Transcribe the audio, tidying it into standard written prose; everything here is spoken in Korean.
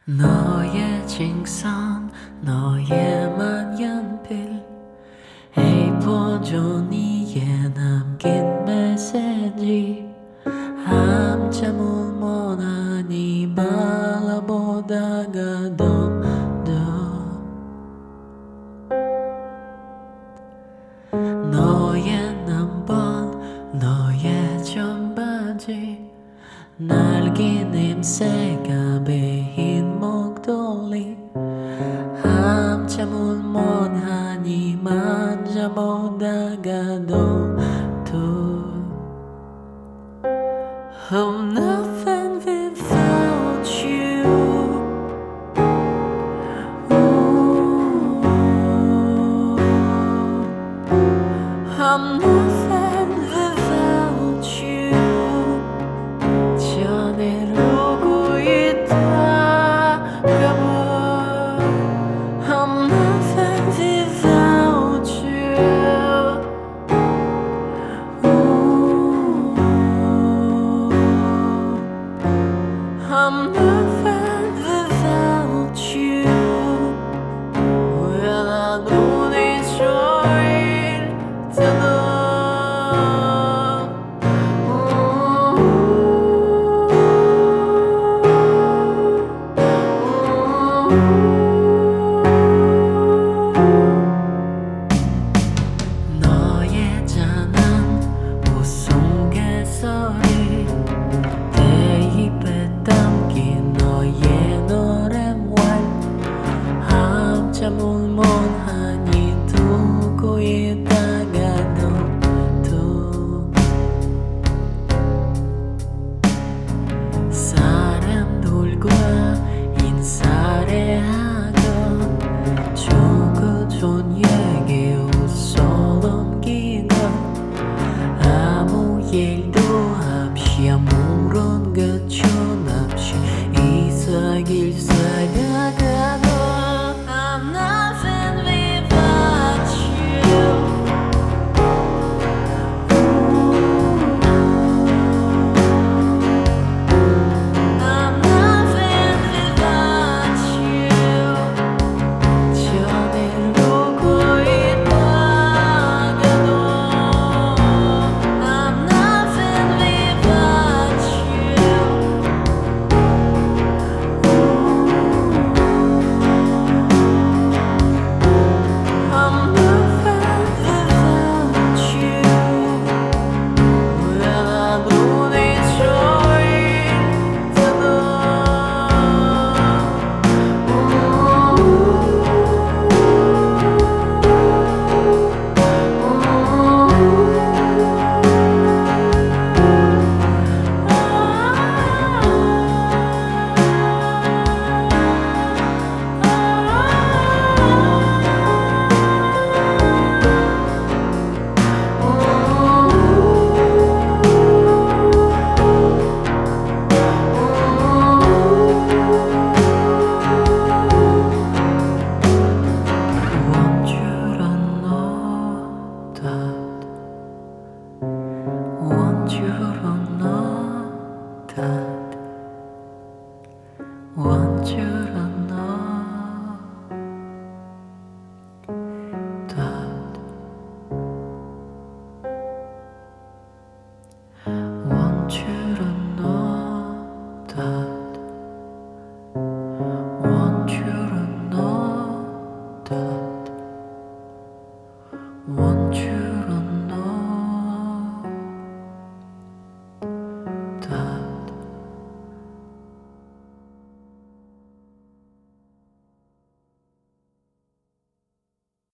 너의 칭찬 너의 연필 A4종이에 남긴 메시지 한참을 멍하니 바라보다가 너의 넘버 너의 청바지 날개 냄새가 배인 목도리 한참을 멍하니 만져보다가도 I'm nothing without you. Ooh, I'm nothing without you. 전해오고 있다가 봐. I'm nothing without you. I'm nothing without you. When I know it's joy to 너의 잔한 웃음 개소리 내 입에 담긴 너의 노래와 한참을 멍하니 두고 있다가도 사람들과 인사를 하고 주고 얘기 웃어 넘기고 아무 일도 없이 아무런 것도 없이 이 세계를 살아가도 I'm nothing without you. I'm nothing without you. 전해오고 있다가도 I'm nothing without you. I'm nothing without you. When I know it's joy to Want you to know that. Want you